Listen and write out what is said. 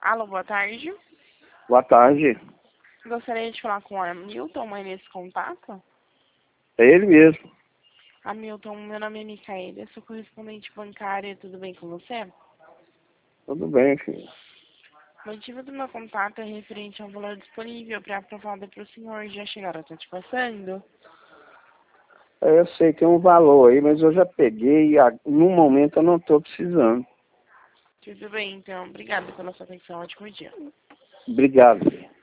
Alô, boa tarde. Boa tarde. Gostaria de falar com o Hamilton, mãe nesse contato. É ele mesmo. Hamilton, meu nome é Micaela, sou correspondente bancária, tudo bem com você? Tudo bem, filho. O motivo do meu contato é referente ao valor disponível para aprovada para o senhor. Já chegaram, tá te passando? Eu sei que tem um valor aí, mas eu já peguei e no momento eu não estou precisando. Tudo bem, então. Obrigada pela sua atenção. Ótimo dia. Obrigado, filho.